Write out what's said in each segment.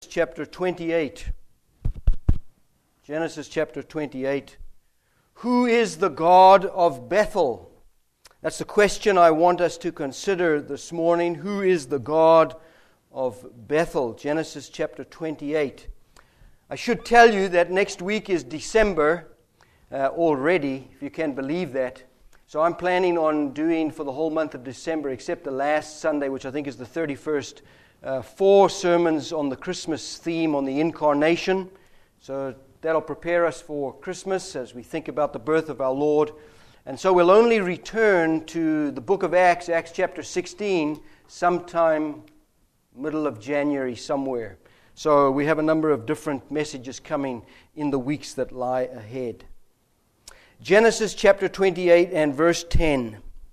chapter 28. Genesis chapter 28. Who is the God of Bethel? That's the question I want us to consider this morning. Who is the God of Bethel? Genesis chapter 28. I should tell you that next week is December already, if you can believe that. So I'm planning on doing for the whole month of December, except the last Sunday, which I think is the 31st, 4 sermons on the Christmas theme on the Incarnation. So that'll prepare us for Christmas as we think about the birth of our Lord. And so we'll only return to the book of Acts, Acts chapter 16, sometime middle of January somewhere. So we have a number of different messages coming in the weeks that lie ahead. Genesis chapter 28 and verse 10.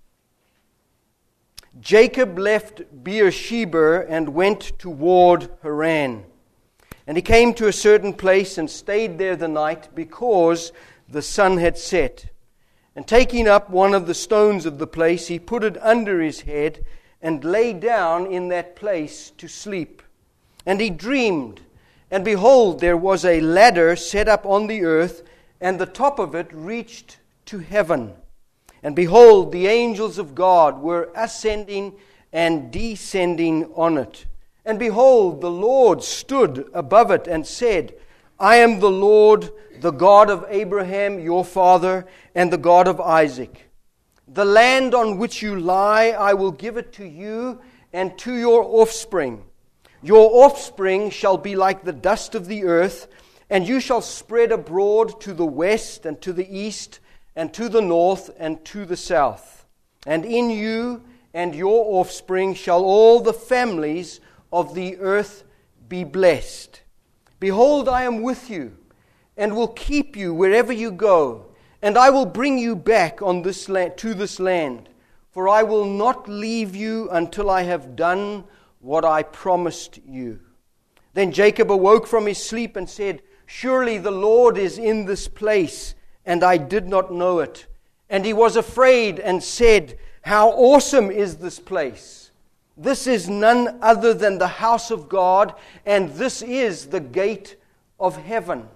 Jacob left Beersheba and went toward Haran. And he came to a certain place and stayed there the night because the sun had set. And taking up one of the stones of the place, he put it under his head and lay down in that place to sleep. And he dreamed, and behold, there was a ladder set up on the earth, and the top of it reached to heaven. And behold, the angels of God were ascending and descending on it. And behold, the Lord stood above it and said, I am the Lord, the God of Abraham, your father, and the God of Isaac. The land on which you lie, I will give it to you and to your offspring. Your offspring shall be like the dust of the earth, and you shall spread abroad to the west and to the east and to the north and to the south. And in you and your offspring shall all the families of the earth be blessed. Behold, I am with you, and will keep you wherever you go, and I will bring you back on this land, to this land, for I will not leave you until I have done what I promised you. Then Jacob awoke from his sleep and said, Surely the Lord is in this place, and I did not know it. And he was afraid and said, How awesome is this place! This is none other than the house of God, and this is the gate of heaven.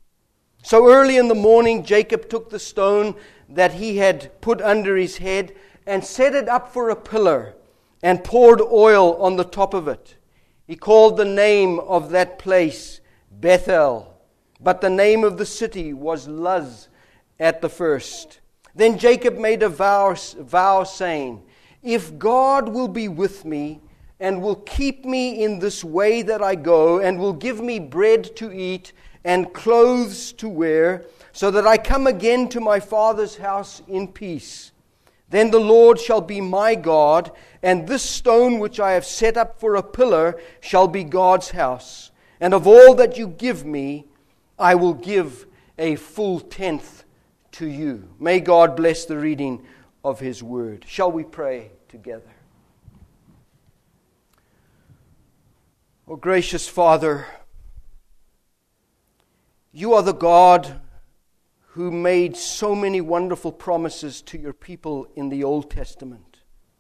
So early in the morning, Jacob took the stone that he had put under his head and set it up for a pillar and poured oil on the top of it. He called the name of that place Bethel, but the name of the city was Luz at the first. Then Jacob made a vow saying, If God will be with me and will keep me in this way that I go, and will give me bread to eat and clothes to wear, so that I come again to my father's house in peace, then the Lord shall be my God, and this stone which I have set up for a pillar shall be God's house. And of all that you give me, I will give a full tenth to you. May God bless the reading of His word. Shall we pray together? Oh, gracious Father, you are the God who made so many wonderful promises to your people in the Old Testament.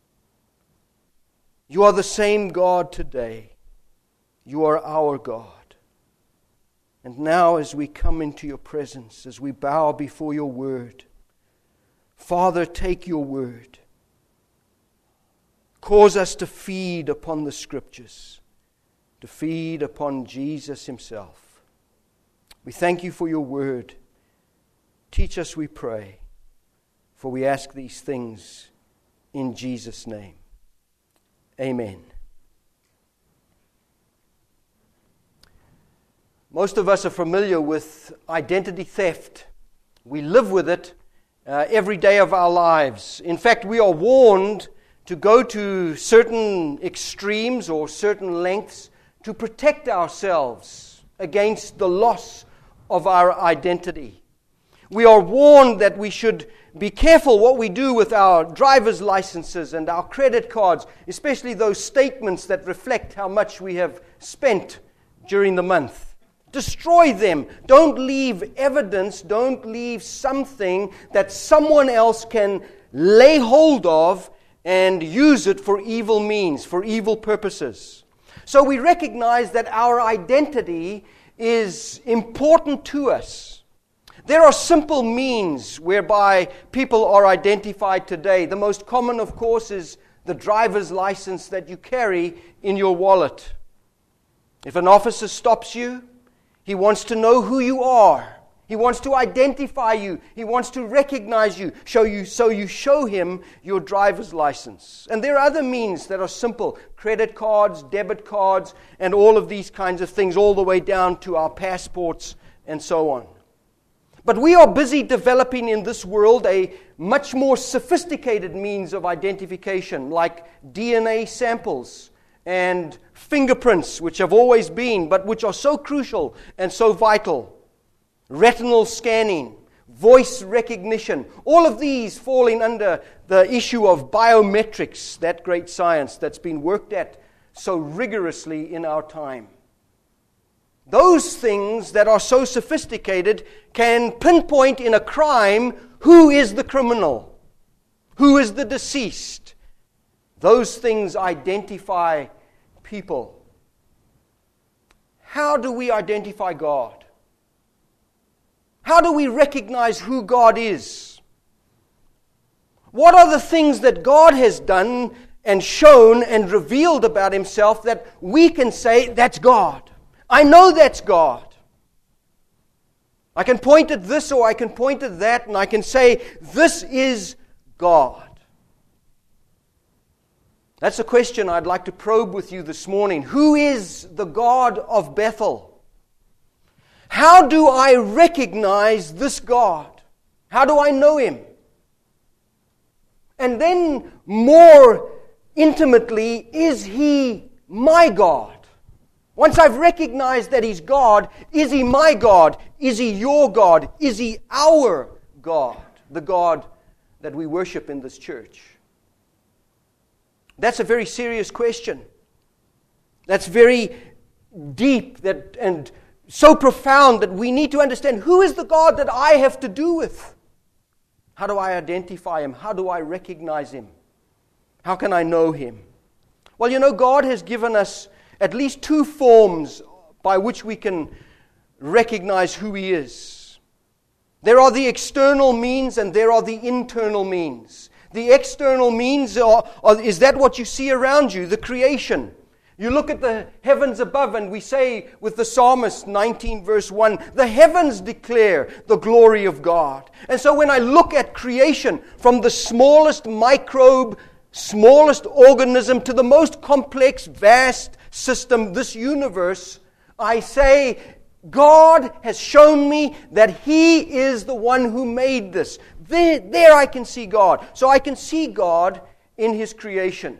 You are the same God today. You are our God. And now as we come into your presence, as we bow before your word, Father, take your word. Cause us to feed upon the Scriptures, to feed upon Jesus Himself. We thank you for your word. Teach us, we pray, for we ask these things in Jesus' name. Amen. Most of us are familiar with identity theft. We live with it every day of our lives. In fact, we are warned to go to certain extremes or certain lengths to protect ourselves against the loss of our identity. We are warned that we should be careful what we do with our driver's licenses and our credit cards, especially those statements that reflect how much we have spent during the month. Destroy them. Don't leave evidence. Don't leave something that someone else can lay hold of and use it for evil means, for evil purposes. So we recognize that our identity is important to us. There are simple means whereby people are identified today. The most common, of course, is the driver's license that you carry in your wallet. If an officer stops you, he wants to know who you are. He wants to identify you. He wants to recognize you, so you show him your driver's license. And there are other means that are simple. Credit cards, debit cards, and all of these kinds of things, all the way down to our passports and so on. But we are busy developing in this world a much more sophisticated means of identification, like DNA samples and fingerprints, which have always been, but which are so crucial and so vital. Retinal scanning, voice recognition, all of these falling under the issue of biometrics, that great science that's been worked at so rigorously in our time. Those things that are so sophisticated can pinpoint in a crime who is the criminal, who is the deceased. Those things identify people. How do we identify God? How do we recognize who God is? What are the things that God has done and shown and revealed about Himself that we can say, that's God? I know that's God. I can point at this or I can point at that and I can say, this is God. That's a question I'd like to probe with you this morning. Who is the God of Bethel? How do I recognize this God? How do I know Him? And then more intimately, is He my God? Once I've recognized that He's God, is He my God? Is He your God? Is He our God? The God that we worship in this church? That's a very serious question. That's very deep and so profound that we need to understand, who is the God that I have to do with? How do I identify Him? How do I recognize Him? How can I know Him? Well, you know, God has given us at least two forms by which we can recognize who He is. There are the external means and there are the internal means. The external means is that what you see around you, the creation. You look at the heavens above and we say with the psalmist 19 verse 1, the heavens declare the glory of God. And so when I look at creation, from the smallest microbe, smallest organism to the most complex, vast system, this universe, I say, God has shown me that He is the one who made this. There I can see God. So I can see God in His creation.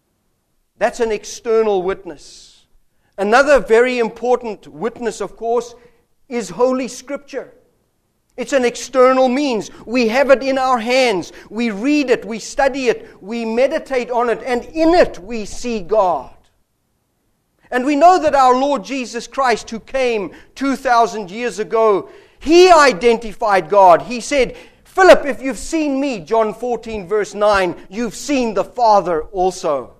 That's an external witness. Another very important witness, of course, is Holy Scripture. It's an external means. We have it in our hands. We read it, we study it, we meditate on it, and in it we see God. And we know that our Lord Jesus Christ, who came 2,000 years ago, He identified God. He said, Philip, if you've seen me, John 14 verse 9, you've seen the Father also.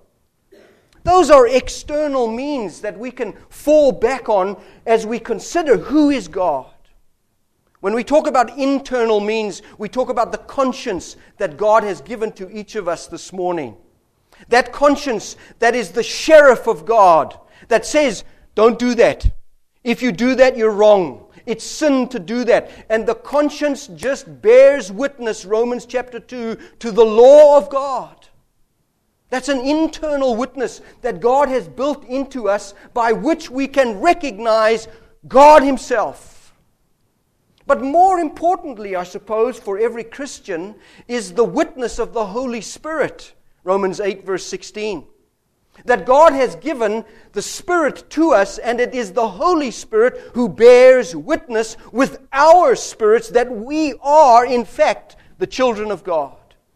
Those are external means that we can fall back on as we consider who is God. When we talk about internal means, we talk about the conscience that God has given to each of us this morning. That conscience that is the sheriff of God, that says, don't do that. If you do that, you're wrong. It's sin to do that. And the conscience just bears witness, Romans chapter 2, to the law of God. That's an internal witness that God has built into us by which we can recognize God Himself. But more importantly, I suppose, for every Christian is the witness of the Holy Spirit. Romans 8 verse 16. That God has given the Spirit to us, and it is the Holy Spirit who bears witness with our spirits that we are, in fact, the children of God.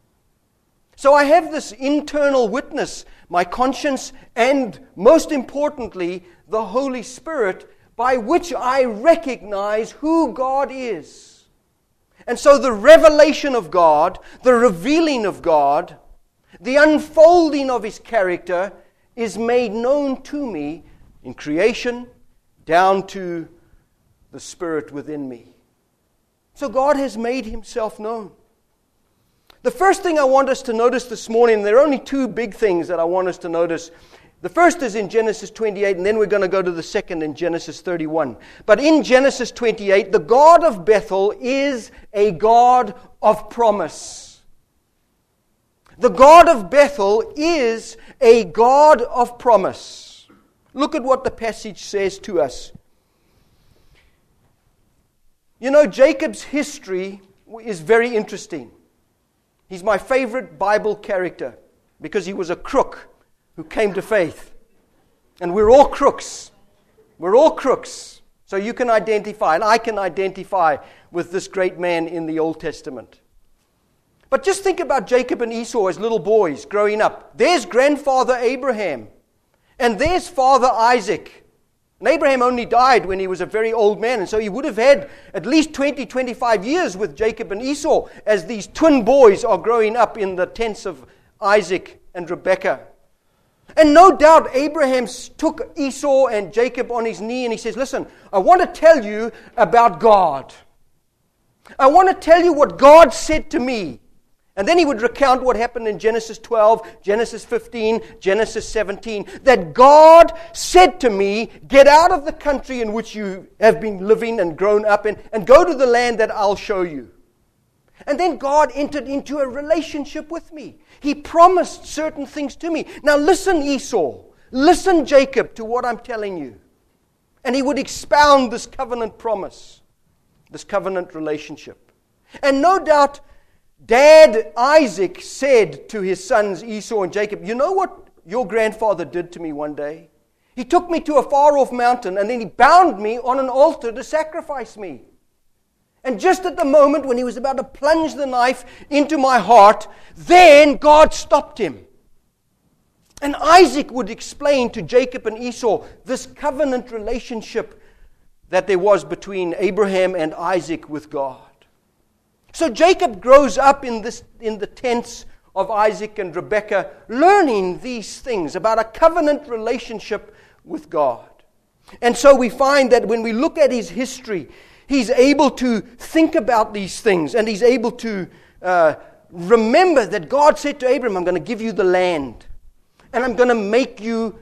So I have this internal witness, my conscience, and most importantly, the Holy Spirit, by which I recognize who God is. And so the revelation of God, the revealing of God, the unfolding of His character is made known to me in creation down to the Spirit within me. So God has made Himself known. The first thing I want us to notice this morning, there are only two big things that I want us to notice. The first is in Genesis 28, and then we're going to go to the second in Genesis 31. But in Genesis 28, the God of Bethel is a God of promise. The God of Bethel is a God of promise. Look at what the passage says to us. You know, Jacob's history is very interesting. He's my favorite Bible character because he was a crook who came to faith. And we're all crooks. We're all crooks. So you can identify, and I can identify with this great man in the Old Testament. But just think about Jacob and Esau as little boys growing up. There's grandfather Abraham, and there's father Isaac. And Abraham only died when he was a very old man, and so he would have had at least 20, 25 years with Jacob and Esau as these twin boys are growing up in the tents of Isaac and Rebekah. And no doubt Abraham took Esau and Jacob on his knee and he says, listen, I want to tell you about God. I want to tell you what God said to me. And then he would recount what happened in Genesis 12, Genesis 15, Genesis 17, that God said to me, get out of the country in which you have been living and grown up in, and go to the land that I'll show you. And then God entered into a relationship with me. He promised certain things to me. Now listen, Esau, listen, Jacob, to what I'm telling you. And he would expound this covenant promise, this covenant relationship. And no doubt, Dad Isaac said to his sons Esau and Jacob, you know what your grandfather did to me one day? He took me to a far-off mountain and then he bound me on an altar to sacrifice me. And just at the moment when he was about to plunge the knife into my heart, then God stopped him. And Isaac would explain to Jacob and Esau this covenant relationship that there was between Abraham and Isaac with God. So Jacob grows up in the tents of Isaac and Rebekah, learning these things about a covenant relationship with God. And so we find that when we look at his history, he's able to think about these things, and he's able to remember that God said to Abraham, I'm going to give you the land, and I'm going to make you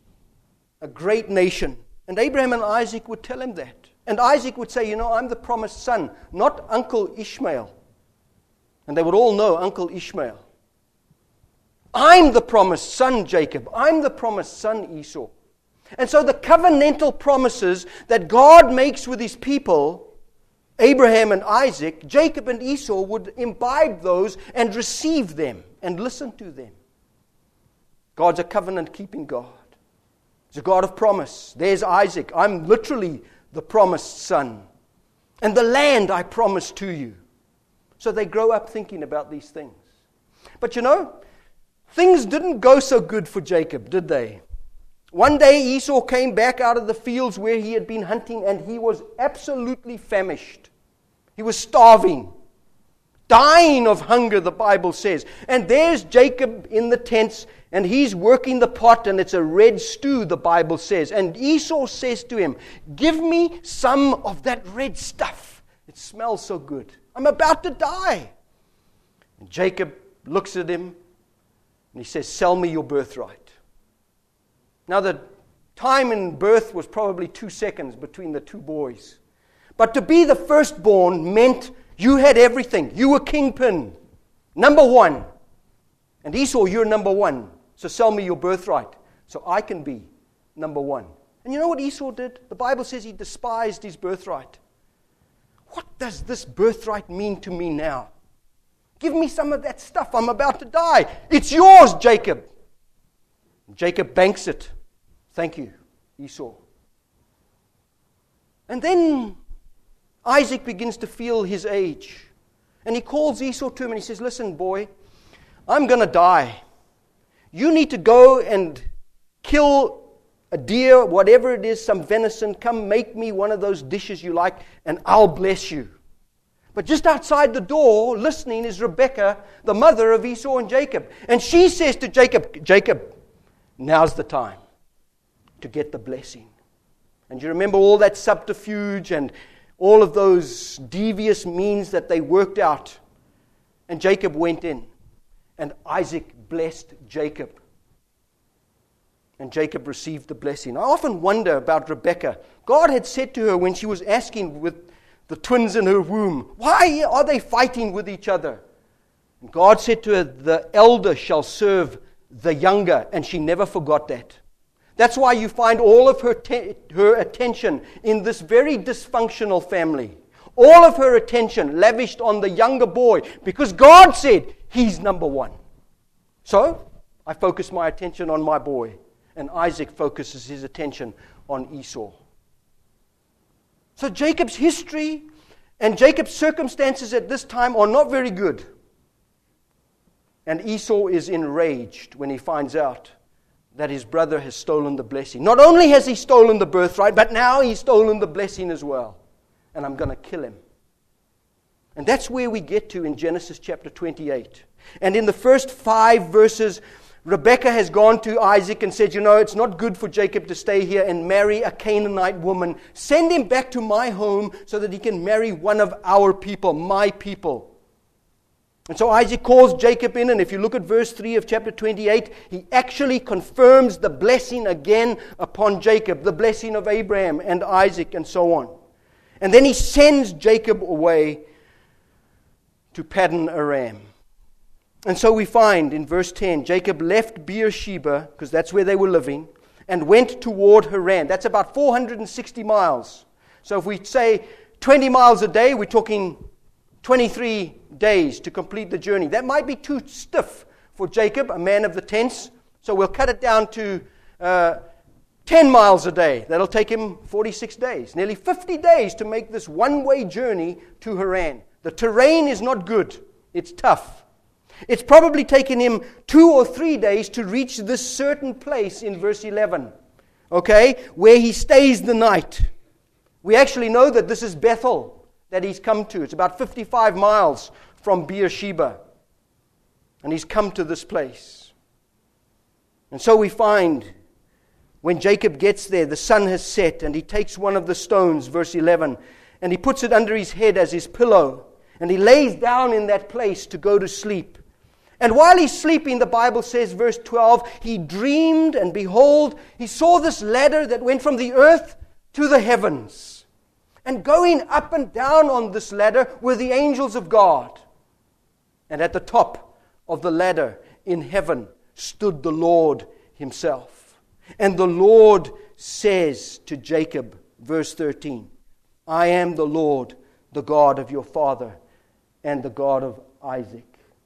a great nation. And Abraham and Isaac would tell him that. And Isaac would say, you know, I'm the promised son, not Uncle Ishmael. And they would all know Uncle Ishmael. I'm the promised son, Jacob. I'm the promised son, Esau. And so the covenantal promises that God makes with his people, Abraham and Isaac, Jacob and Esau would imbibe those and receive them and listen to them. God's a covenant-keeping God. He's a God of promise. There's Isaac. I'm literally the promised son. And the land I promised to you. So they grow up thinking about these things. But you know, things didn't go so good for Jacob, did they? One day Esau came back out of the fields where he had been hunting, and he was absolutely famished. He was starving. Dying of hunger, the Bible says. And there's Jacob in the tents, and he's working the pot, and it's a red stew, the Bible says. And Esau says to him, give me some of that red stuff. It smells so good. I'm about to die. And Jacob looks at him, and he says, sell me your birthright. Now, the time in birth was probably 2 seconds between the two boys. But to be the firstborn meant you had everything. You were kingpin. Number one. And Esau, you're number one. So sell me your birthright so I can be number one. And you know what Esau did? The Bible says he despised his birthright. What does this birthright mean to me now? Give me some of that stuff. I'm about to die. It's yours, Jacob. Jacob banks it. Thank you, Esau. And then Isaac begins to feel his age. And he calls Esau to him and he says, listen, boy, I'm going to die. You need to go and kill a deer, whatever it is, some venison. Come make me one of those dishes you like, and I'll bless you. But just outside the door, listening, is Rebekah, the mother of Esau and Jacob. And she says to Jacob, Jacob, now's the time to get the blessing. And you remember all that subterfuge and all of those devious means that they worked out. And Jacob went in, and Isaac blessed Jacob. And Jacob received the blessing. I often wonder about Rebekah. God had said to her when she was asking with the twins in her womb, why are they fighting with each other? And God said to her, the elder shall serve the younger. And she never forgot that. That's why you find all of her attention in this very dysfunctional family. All of her attention lavished on the younger boy, because God said he's number one. So I focus my attention on my boy, and Isaac focuses his attention on Esau. So Jacob's history and Jacob's circumstances at this time are not very good. And Esau is enraged when he finds out that his brother has stolen the blessing. Not only has he stolen the birthright, but now he's stolen the blessing as well. And I'm going to kill him. And that's where we get to in Genesis chapter 28. And in the first 5 verses, Rebekah has gone to Isaac and said, it's not good for Jacob to stay here and marry a Canaanite woman. Send him back to my home so that he can marry one of our people, my people. And so Isaac calls Jacob in, and if you look at verse 3 of chapter 28, he actually confirms the blessing again upon Jacob, the blessing of Abraham and Isaac and so on. And then he sends Jacob away to Paddan Aram. And so we find in verse 10, Jacob left Beersheba, because that's where they were living, and went toward Haran. That's about 460 miles. So if we say 20 miles a day, we're talking 23 days to complete the journey. That might be too stiff for Jacob, a man of the tents. So we'll cut it down to 10 miles a day. That'll take him 46 days. Nearly 50 days to make this one-way journey to Haran. The terrain is not good. It's tough. It's probably taken him 2 or 3 days to reach this certain place in verse 11. Okay? Where he stays the night. We actually know that this is Bethel that he's come to. It's about 55 miles from Beersheba. And he's come to this place. And so we find when Jacob gets there, the sun has set, and he takes one of the stones, verse 11, and he puts it under his head as his pillow. And he lays down in that place to go to sleep. And while he's sleeping, the Bible says, verse 12, he dreamed, and behold, he saw this ladder that went from the earth to the heavens. And going up and down on this ladder were the angels of God. And at the top of the ladder in heaven stood the Lord himself. And the Lord says to Jacob, verse 13, I am the Lord, the God of your father, and the God of Isaac.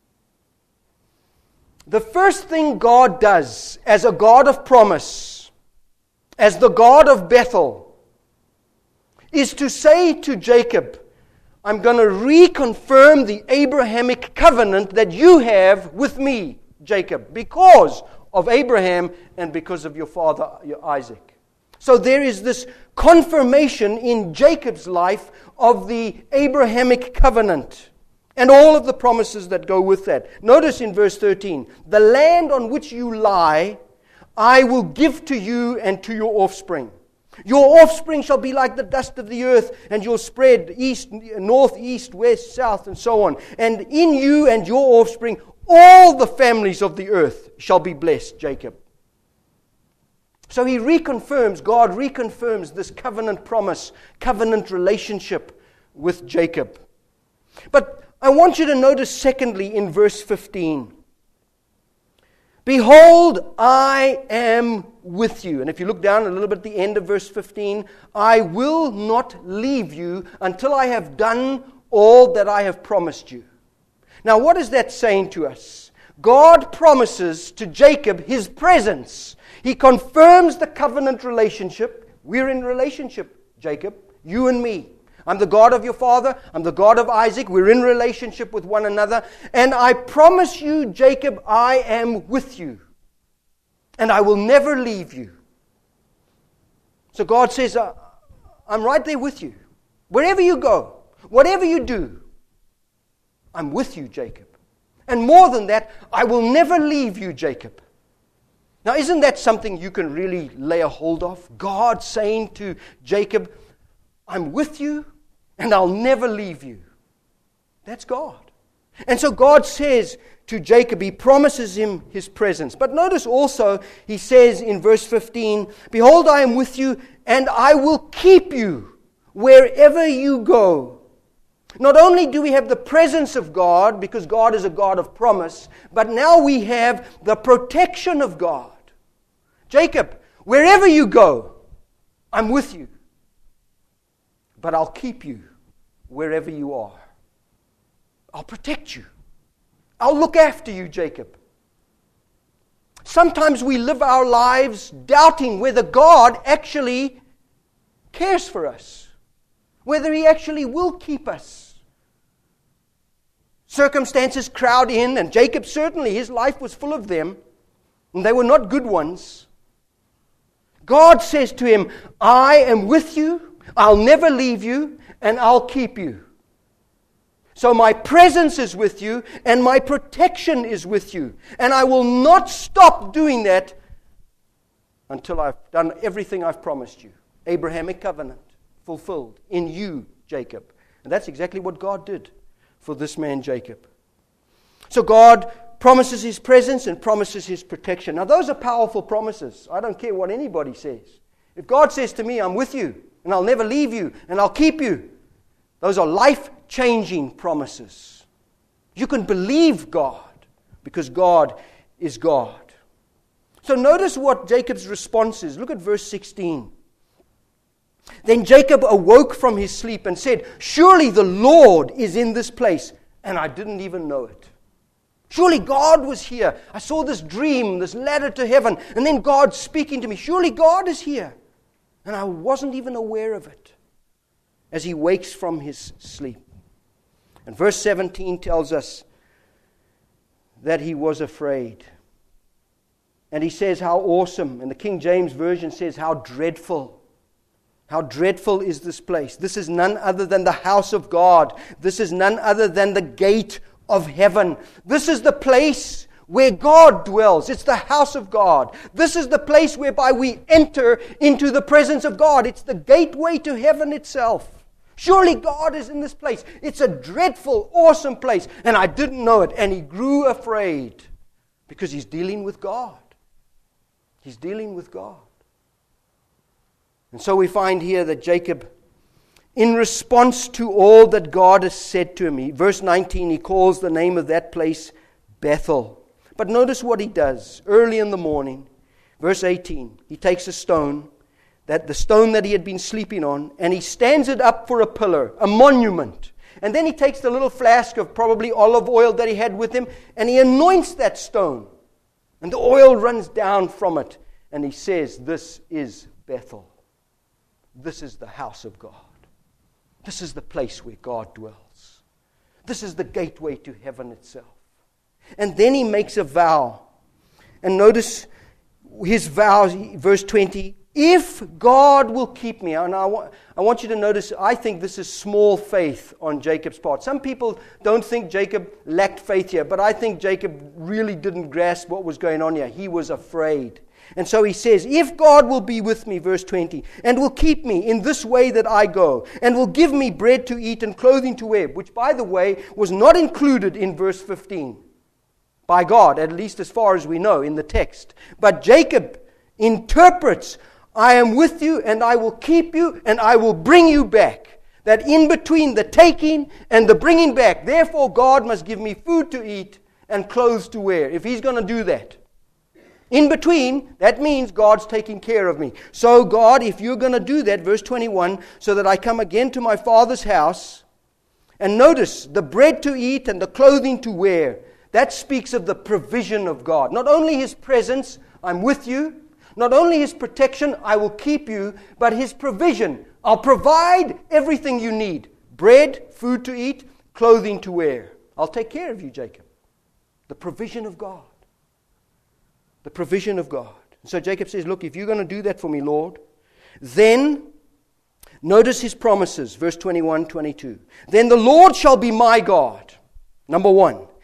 The first thing God does as a God of promise, as the God of Bethel, is to say to Jacob, I'm going to reconfirm the Abrahamic covenant that you have with me, Jacob, because of Abraham and because of your father, Isaac. So there is this confirmation in Jacob's life of the Abrahamic covenant and all of the promises that go with that. Notice in verse 13, the land on which you lie, I will give to you and to your offspring. Your offspring shall be like the dust of the earth, and you'll spread east, north, east, west, south, and so on. And in you and your offspring, all the families of the earth shall be blessed, Jacob. So God reconfirms this covenant promise, covenant relationship with Jacob. But I want you to notice secondly in verse 15, behold, I am with you. And if you look down a little bit at the end of verse 15, I will not leave you until I have done all that I have promised you. Now, what is that saying to us? God promises to Jacob his presence. He confirms the covenant relationship. We're in relationship, Jacob, you and me. I'm the God of your father. I'm the God of Isaac. We're in relationship with one another. And I promise you, Jacob, I am with you. And I will never leave you. So God says, I'm right there with you. Wherever you go, whatever you do, I'm with you, Jacob. And more than that, I will never leave you, Jacob. Now, isn't that something you can really lay a hold of? God saying to Jacob, I'm with you and I'll never leave you. That's God. And so God says to Jacob, He promises him His presence. But notice also, He says in verse 15, Behold, I am with you and I will keep you wherever you go. Not only do we have the presence of God, because God is a God of promise, but now we have the protection of God. Jacob, wherever you go, I'm with you. But I'll keep you wherever you are. I'll protect you. I'll look after you, Jacob. Sometimes we live our lives doubting whether God actually cares for us, whether He actually will keep us. Circumstances crowd in, and Jacob certainly, his life was full of them, and they were not good ones. God says to him, I am with you, I'll never leave you, and I'll keep you. So my presence is with you, and my protection is with you. And I will not stop doing that until I've done everything I've promised you. Abrahamic covenant fulfilled in you, Jacob. And that's exactly what God did for this man, Jacob. So God promises His presence and promises His protection. Now those are powerful promises. I don't care what anybody says. If God says to me, I'm with you, and I'll never leave you, and I'll keep you, those are life-changing promises. You can believe God, because God is God. So notice what Jacob's response is. Look at verse 16. Then Jacob awoke from his sleep and said, Surely the Lord is in this place, and I didn't even know it. Surely God was here. I saw this dream, this ladder to heaven, and then God speaking to me. Surely God is here. And I wasn't even aware of it as he wakes from his sleep. And verse 17 tells us that he was afraid. And he says how awesome. And the King James Version says how dreadful. How dreadful is this place. This is none other than the house of God. This is none other than the gate of heaven. This is the place where God dwells. It's the house of God. This is the place whereby we enter into the presence of God. It's the gateway to heaven itself. Surely God is in this place. It's a dreadful, awesome place. And I didn't know it. And he grew afraid because he's dealing with God. He's dealing with God. And so we find here that Jacob, in response to all that God has said to him, verse 19, he calls the name of that place Bethel. But notice what he does. Early in the morning, verse 18, he takes a stone, the stone that he had been sleeping on, and he stands it up for a pillar, a monument. And then he takes the little flask of probably olive oil that he had with him, and he anoints that stone. And the oil runs down from it. And he says, this is Bethel. This is the house of God. This is the place where God dwells. This is the gateway to heaven itself. And then he makes a vow. And notice his vow, verse 20, if God will keep me. And I want you to notice, I think this is small faith on Jacob's part. Some people don't think Jacob lacked faith here, but I think Jacob really didn't grasp what was going on here. He was afraid. And so he says, if God will be with me, verse 20, and will keep me in this way that I go, and will give me bread to eat and clothing to wear, which, by the way, was not included in verse 15 by God, at least as far as we know in the text. But Jacob interprets, I am with you, and I will keep you, and I will bring you back. That in between the taking and the bringing back, therefore God must give me food to eat and clothes to wear, if he's going to do that. In between, that means God's taking care of me. So God, if you're going to do that, verse 21, so that I come again to my father's house, and notice, the bread to eat and the clothing to wear, that speaks of the provision of God. Not only His presence, I'm with you. Not only His protection, I will keep you, but His provision. I'll provide everything you need. Bread, food to eat, clothing to wear. I'll take care of you, Jacob. The provision of God. The provision of God. So Jacob says, look, if you're going to do that for me, Lord, then notice his promises, verse 21, 22. Then the Lord shall be my God, number one,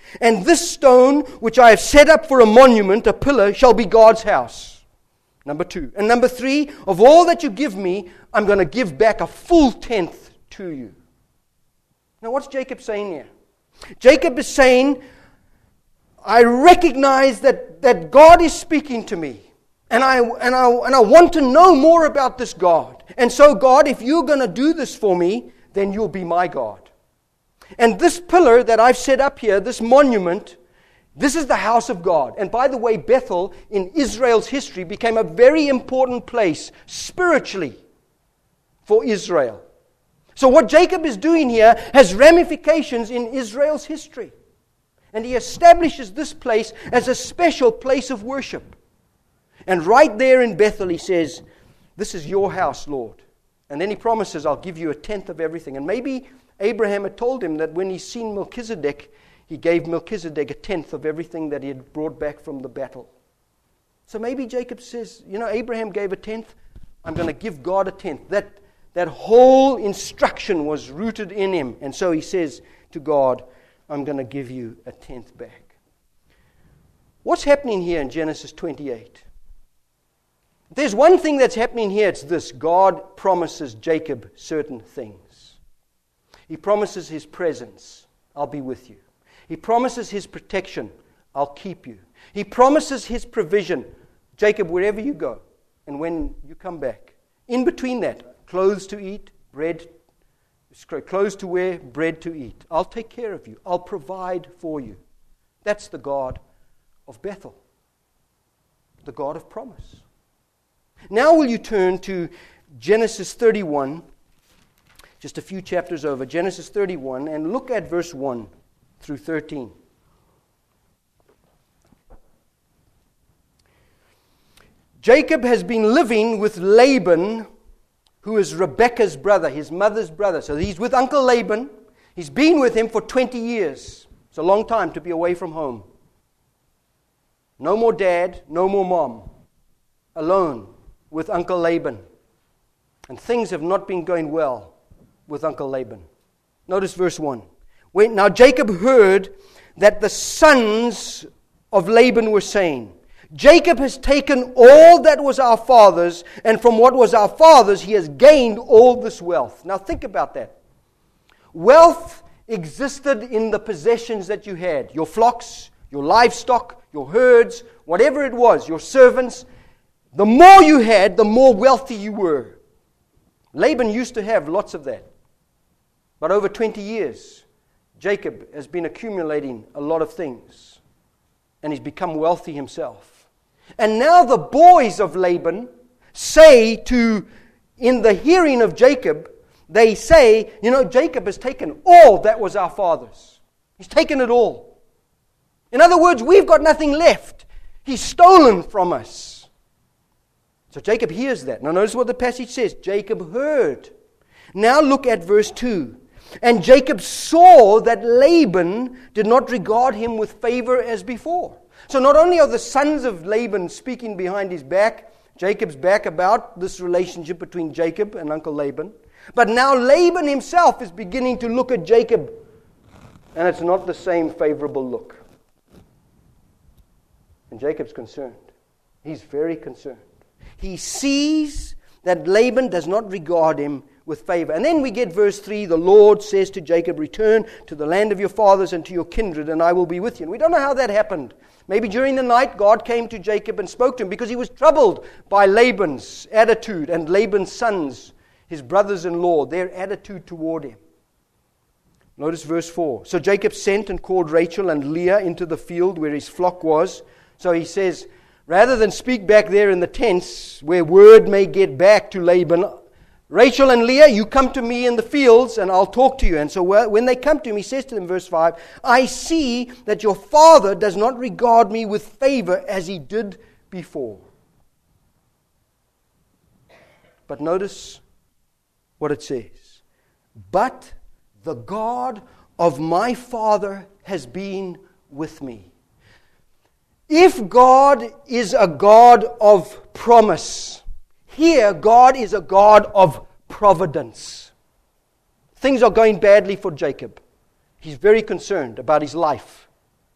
And this stone, which I have set up for a monument, a pillar, shall be God's house. Number 2. And number 3, of all that you give me, I'm going to give back a full tenth to you. Now what's Jacob saying here? Jacob is saying, I recognize that God is speaking to me. And I want to know more about this God. And so God, if you're going to do this for me, then you'll be my God. And this pillar that I've set up here, this monument, this is the house of God. And by the way, Bethel in Israel's history became a very important place spiritually for Israel. So what Jacob is doing here has ramifications in Israel's history. And he establishes this place as a special place of worship. And right there in Bethel he says, this is your house, Lord. And then he promises, I'll give you a tenth of everything. And maybe Abraham had told him that when he's seen Melchizedek, he gave Melchizedek a tenth of everything that he had brought back from the battle. So maybe Jacob says, Abraham gave a tenth, I'm going to give God a tenth. That whole instruction was rooted in him. And so he says to God, I'm going to give you a tenth back. What's happening here in Genesis 28? There's one thing that's happening here. It's this. God promises Jacob certain things. He promises his presence. I'll be with you. He promises his protection. I'll keep you. He promises his provision. Jacob, wherever you go, and when you come back. In between that, clothes to eat, clothes to wear, bread to eat. I'll take care of you. I'll provide for you. That's the God of Bethel. The God of promise. Now will you turn to Genesis 31, just a few chapters over, Genesis 31, and look at verse 1 through 13. Jacob has been living with Laban, who is Rebekah's brother, his mother's brother. So he's with Uncle Laban. He's been with him for 20 years. It's a long time to be away from home. No more dad, no more mom. Alone with Uncle Laban. And things have not been going well with Uncle Laban. Notice verse 1. Now Jacob heard that the sons of Laban were saying, Jacob has taken all that was our father's, and from what was our father's he has gained all this wealth. Now think about that. Wealth existed in the possessions that you had. Your flocks, your livestock, your herds, whatever it was, your servants. The more you had, the more wealthy you were. Laban used to have lots of that. But over 20 years, Jacob has been accumulating a lot of things. And he's become wealthy himself. And now the boys of Laban say in the hearing of Jacob, they say, Jacob has taken all that was our father's. He's taken it all. In other words, we've got nothing left. He's stolen from us. So Jacob hears that. Now notice what the passage says. Jacob heard. Now look at verse 2. And Jacob saw that Laban did not regard him with favor as before. So not only are the sons of Laban speaking behind his back, Jacob's back, about this relationship between Jacob and Uncle Laban, but now Laban himself is beginning to look at Jacob, and it's not the same favorable look. And Jacob's concerned. He's very concerned. He sees that Laban does not regard him with favor. And then we get verse 3, the Lord says to Jacob, return to the land of your fathers and to your kindred, and I will be with you. And we don't know how that happened. Maybe during the night God came to Jacob and spoke to him because he was troubled by Laban's attitude and Laban's sons, his brothers-in-law, their attitude toward him. Notice verse 4. So Jacob sent and called Rachel and Leah into the field where his flock was. So he says, rather than speak back there in the tents where word may get back to Laban, Rachel and Leah, you come to me in the fields and I'll talk to you. And so when they come to him, he says to them, verse 5, I see that your father does not regard me with favor as he did before. But notice what it says. But the God of my father has been with me. If God is a God of promise, here God is a God of providence. Things are going badly for Jacob. He's very concerned about his life.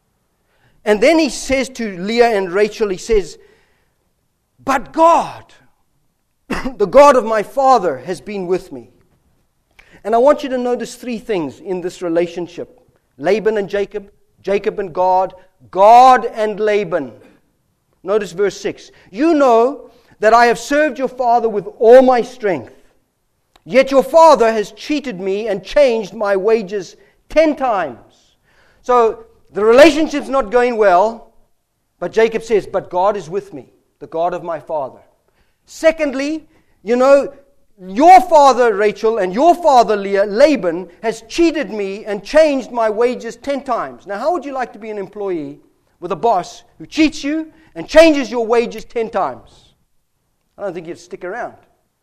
And then he says to Leah and Rachel, he says, but God, the God of my father, has been with me. And I want you to notice three things in this relationship. Laban and Jacob, Jacob and God, God and Laban. Notice verse 6. You know that I have served your father with all my strength. Yet your father has cheated me and changed my wages 10 times. So the relationship's not going well, but Jacob says, but God is with me, the God of my father. Secondly, you know, your father Rachel and your father Leah, Laban, has cheated me and changed my wages 10 times. Now, how would you like to be an employee with a boss who cheats you and changes your wages 10 times? I don't think you'd stick around.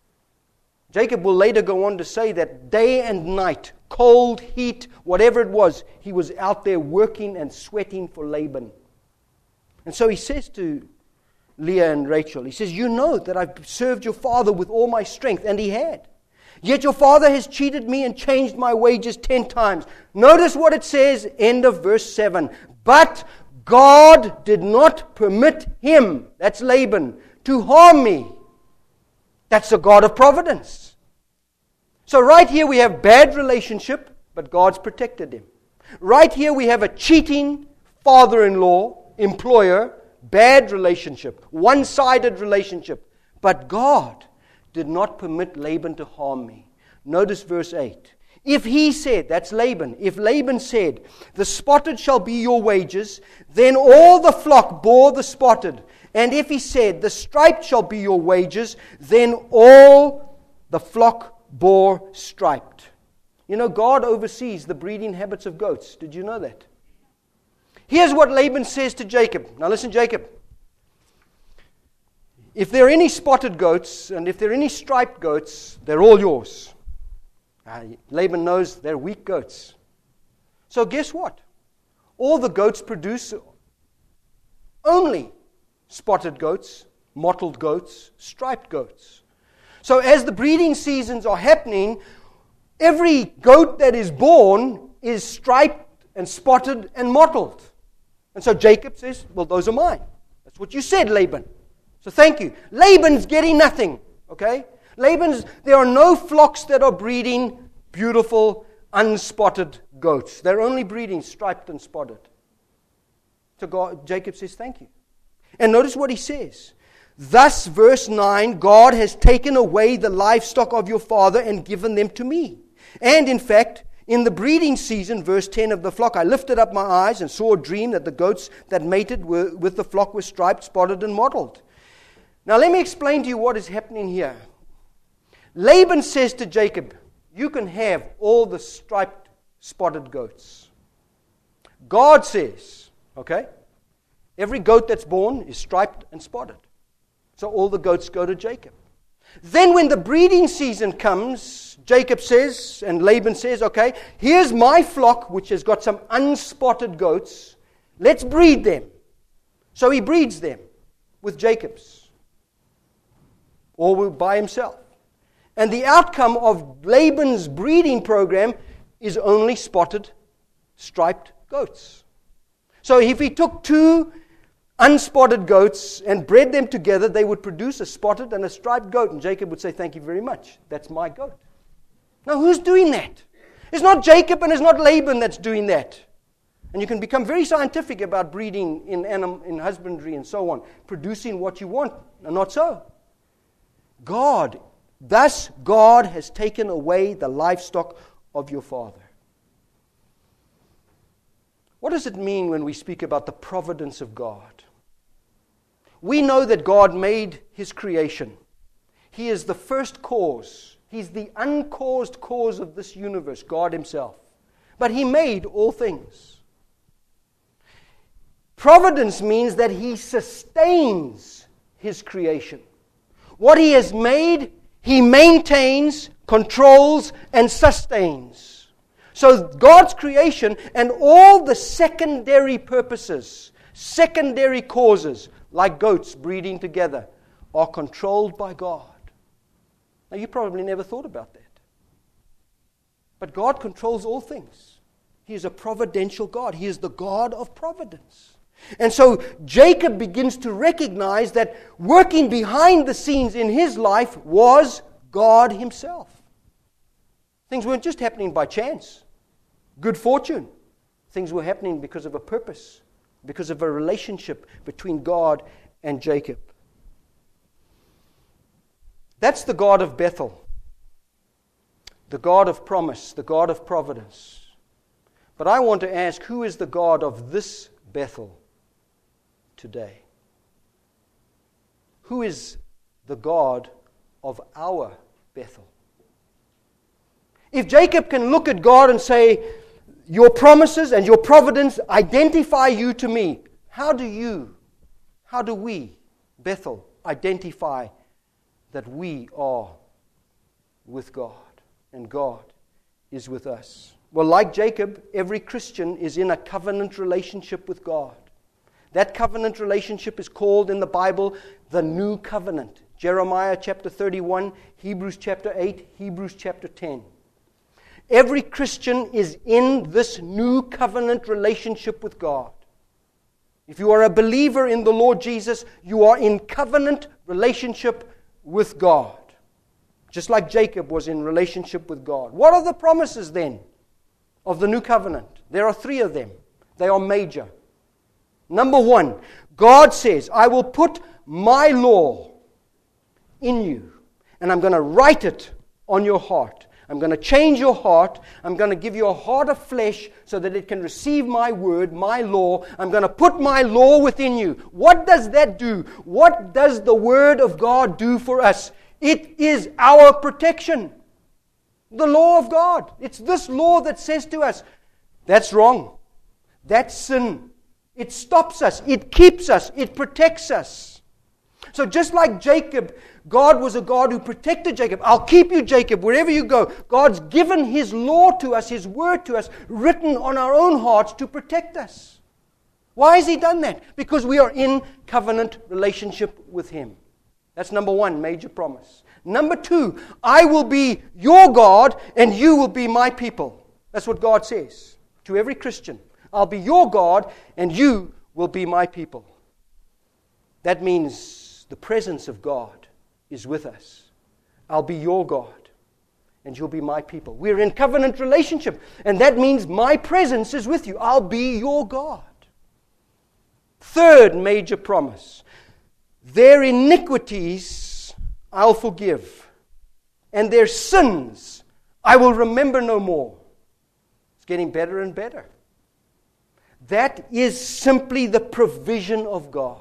Jacob will later go on to say that day and night, cold, heat, whatever it was, he was out there working and sweating for Laban. And so he says to Leah and Rachel, he says, you know that I've served your father with all my strength, and he had. Yet your father has cheated me and changed my wages 10 times. Notice what it says, end of verse 7. But God did not permit him, that's Laban, to harm me. That's the God of providence. So right here we have bad relationship, but God's protected him. Right here we have a cheating father-in-law, employer, bad relationship, one-sided relationship. But God did not permit Laban to harm me. Notice verse 8. If he said, that's Laban, if Laban said, the spotted shall be your wages, then all the flock bore the spotted. And if he said, the striped shall be your wages, then all the flock bore striped. You know, God oversees the breeding habits of goats. Did you know that? Here's what Laban says to Jacob. Now listen, Jacob. If there are any spotted goats, and if there are any striped goats, they're all yours. Laban knows they're weak goats. So guess what? All the goats produce only spotted goats, mottled goats, striped goats. So as the breeding seasons are happening, every goat that is born is striped and spotted and mottled. And so Jacob says, well, those are mine. That's what you said, Laban. So thank you. Laban's getting nothing, okay? There are no flocks that are breeding beautiful, unspotted goats. They're only breeding striped and spotted. So Jacob says, thank you. And notice what he says. Thus, verse 9, God has taken away the livestock of your father and given them to me. And in fact, in the breeding season, verse 10 of the flock, I lifted up my eyes and saw a dream that the goats that mated with the flock were striped, spotted, and mottled. Now let me explain to you what is happening here. Laban says to Jacob, you can have all the striped, spotted goats. God says, okay, every goat that's born is striped and spotted. So all the goats go to Jacob. Then when the breeding season comes, Jacob says, and Laban says, okay, here's my flock which has got some unspotted goats. Let's breed them. So he breeds them with Jacob's, or by himself. And the outcome of Laban's breeding program is only spotted, striped goats. So if he took two unspotted goats and bred them together, they would produce a spotted and a striped goat. And Jacob would say, thank you very much. That's my goat. Now, who's doing that? It's not Jacob and it's not Laban that's doing that. And you can become very scientific about breeding in husbandry and so on, producing what you want, and not so. Thus God has taken away the livestock of your father. What does it mean when we speak about the providence of God? We know that God made His creation. He is the first cause. He's the uncaused cause of this universe, God Himself. But He made all things. Providence means that He sustains His creation. What He has made, He maintains, controls, and sustains. So God's creation and all the secondary purposes, secondary causes, like goats breeding together, are controlled by God. Now, you probably never thought about that. But God controls all things. He is a providential God. He is the God of providence. And so Jacob begins to recognize that working behind the scenes in his life was God himself. Things weren't just happening by chance, good fortune. Things were happening because of a purpose, because of a relationship between God and Jacob. That's the God of Bethel, the God of promise, the God of providence. But I want to ask, who is the God of this Bethel today? Who is the God of our Bethel? If Jacob can look at God and say, your promises and your providence identify you to me, how do we, Bethel, identify that we are with God and God is with us? Well, like Jacob, every Christian is in a covenant relationship with God. That covenant relationship is called in the Bible the New Covenant. Jeremiah chapter 31, Hebrews chapter 8, Hebrews chapter 10. Every Christian is in this new covenant relationship with God. If you are a believer in the Lord Jesus, you are in covenant relationship with God. Just like Jacob was in relationship with God. What are the promises then of the new covenant? There are 3 of them. They are major. Number 1, God says, I will put my law in you, and I'm going to write it on your heart. I'm going to change your heart. I'm going to give you a heart of flesh so that it can receive my word, my law. I'm going to put my law within you. What does that do? What does the word of God do for us? It is our protection. The law of God. It's this law that says to us, that's wrong. That's sin. It stops us. It keeps us. It protects us. So just like Jacob, God was a God who protected Jacob. I'll keep you, Jacob, wherever you go. God's given His law to us, His word to us, written on our own hearts to protect us. Why has He done that? Because we are in covenant relationship with Him. That's number 1, major promise. Number 2, I will be your God and you will be my people. That's what God says to every Christian. I'll be your God and you will be my people. That means the presence of God is with us. I'll be your God and you'll be my people. We're in covenant relationship, and that means my presence is with you. I'll be your God. 3rd major promise, their iniquities I'll forgive, and their sins I will remember no more. It's getting better and better. That is simply the provision of God.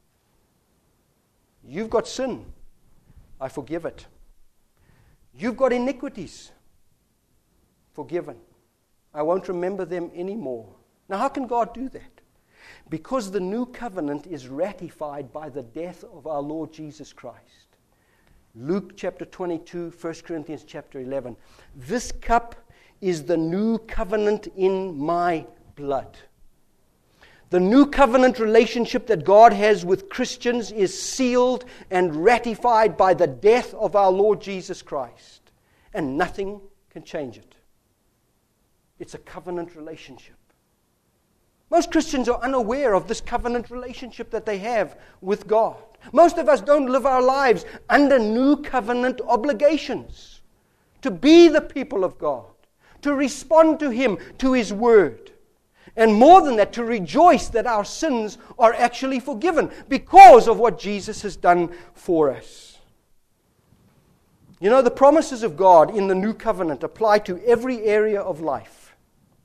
You've got sin. I forgive it. You've got iniquities. Forgiven. I won't remember them anymore. Now, how can God do that? Because the new covenant is ratified by the death of our Lord Jesus Christ. Luke chapter 22, 1 Corinthians chapter 11. This cup is the new covenant in my blood. The new covenant relationship that God has with Christians is sealed and ratified by the death of our Lord Jesus Christ. And nothing can change it. It's a covenant relationship. Most Christians are unaware of this covenant relationship that they have with God. Most of us don't live our lives under new covenant obligations to be the people of God, to respond to Him, to His Word. And more than that, to rejoice that our sins are actually forgiven because of what Jesus has done for us. You know, the promises of God in the new covenant apply to every area of life.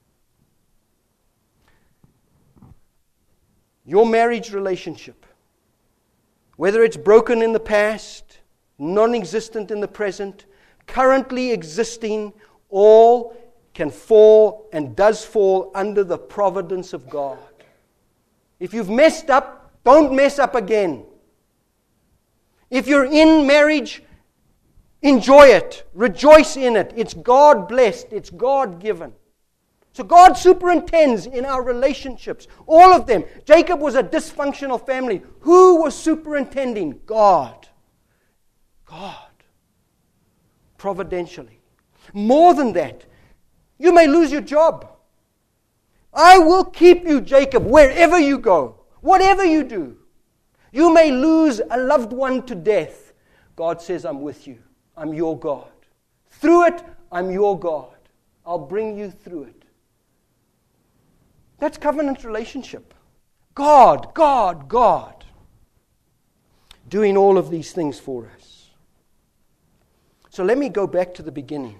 Your marriage relationship, whether it's broken in the past, non-existent in the present, currently existing, all can fall and does fall under the providence of God. If you've messed up, don't mess up again. If you're in marriage, enjoy it. Rejoice in it. It's God blessed. It's God given. So God superintends in our relationships. All of them. Jacob was a dysfunctional family. Who was superintending? God. God. Providentially. More than that, you may lose your job. I will keep you, Jacob, wherever you go. Whatever you do, you may lose a loved one to death. God says, I'm with you. I'm your God. Through it, I'm your God. I'll bring you through it. That's covenant relationship. God, God, God, doing all of these things for us. So let me go back to the beginning.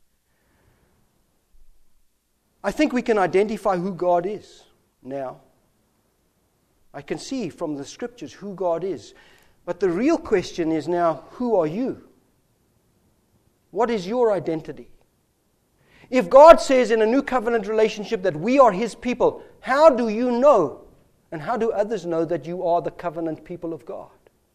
I think we can identify who God is now. I can see from the scriptures who God is. But the real question is now, who are you? What is your identity? If God says in a new covenant relationship that we are His people, how do you know and how do others know that you are the covenant people of God?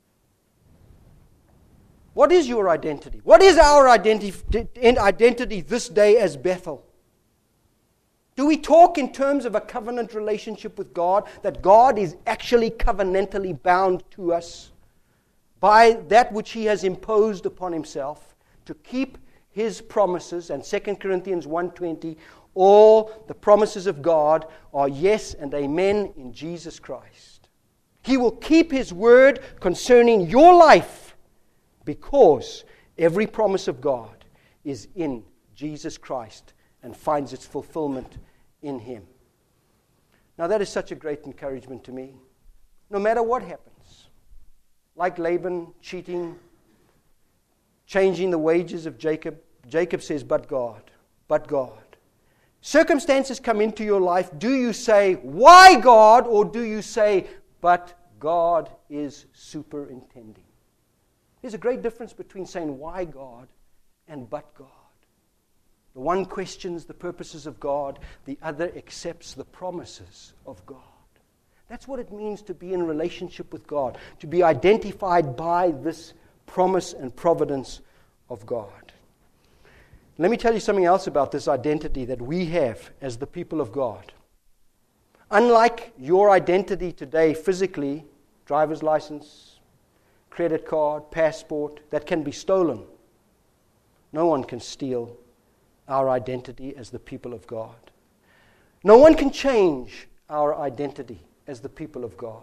What is your identity? What is our identity this day as Bethel? Do we talk in terms of a covenant relationship with God, that God is actually covenantally bound to us by that which He has imposed upon Himself to keep His promises? And 2 Corinthians 1:20, all the promises of God are yes and amen in Jesus Christ. He will keep His word concerning your life because every promise of God is in Jesus Christ and finds its fulfillment in Him. Now that is such a great encouragement to me. No matter what happens, like Laban cheating, changing the wages of Jacob, Jacob says, but God, but God. Circumstances come into your life. Do you say, why God? Or do you say, but God is superintending? There's a great difference between saying, why God, and but God. The one questions the purposes of God, the other accepts the promises of God. That's what it means to be in relationship with God, to be identified by this promise and providence of God. Let me tell you something else about this identity that we have as the people of God. Unlike your identity today physically, driver's license, credit card, passport, that can be stolen. No one can steal our identity as the people of God. No one can change our identity as the people of God.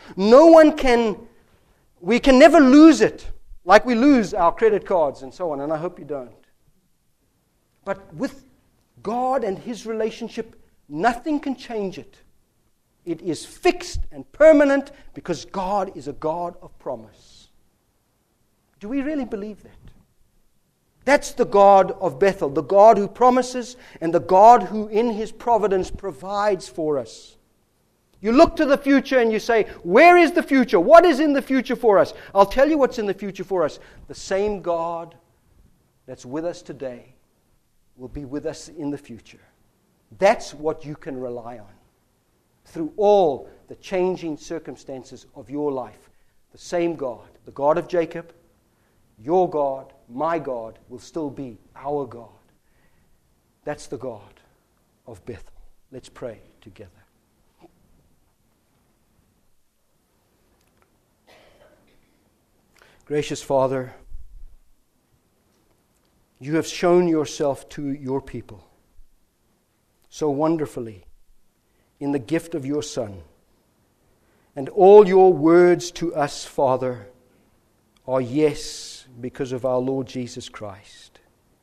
We can never lose it, like we lose our credit cards and so on, and I hope you don't. But with God and His relationship, nothing can change it. It is fixed and permanent because God is a God of promise. Do we really believe that? That's the God of Bethel, the God who promises and the God who in His providence provides for us. You look to the future and you say, where is the future? What is in the future for us? I'll tell you what's in the future for us. The same God that's with us today will be with us in the future. That's what you can rely on through all the changing circumstances of your life. The same God, the God of Jacob, your God, my God, will still be our God. That's the God of Bethel. Let's pray together. Gracious Father, you have shown yourself to your people so wonderfully in the gift of your Son. And all your words to us, Father, are yes, because of our Lord Jesus Christ.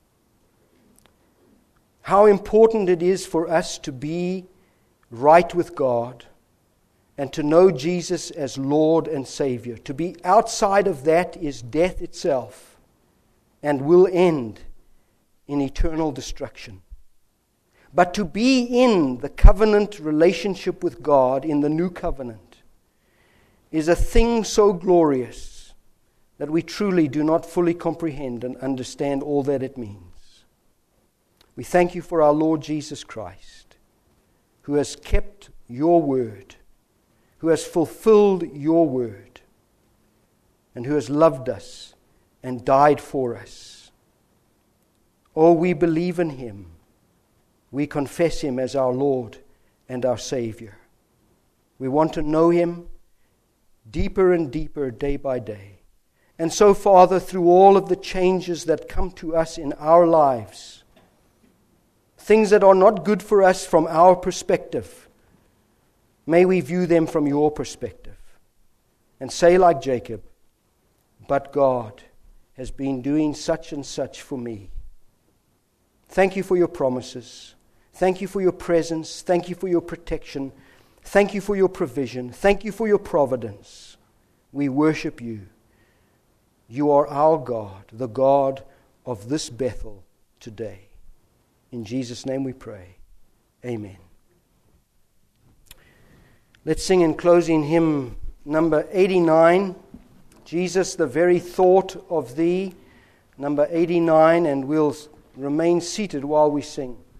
How important it is for us to be right with God and to know Jesus as Lord and Savior. To be outside of that is death itself and will end in eternal destruction. But to be in the covenant relationship with God, in the new covenant, is a thing so glorious that we truly do not fully comprehend and understand all that it means. We thank you for our Lord Jesus Christ, who has kept your word, who has fulfilled your word, and who has loved us and died for us. Oh, we believe in Him. We confess Him as our Lord and our Savior. We want to know Him deeper and deeper day by day. And so, Father, through all of the changes that come to us in our lives, things that are not good for us from our perspective, May we view them from your perspective and say like Jacob, but God has been doing such and such for me. Thank you for your promises. Thank you for your presence. Thank you for your protection. Thank you for your provision. Thank you for your providence. We worship you. You are our God, the God of this Bethel today. In Jesus' name we pray. Amen. Let's sing in closing hymn number 89, Jesus, the very thought of thee, number 89, and we'll remain seated while we sing.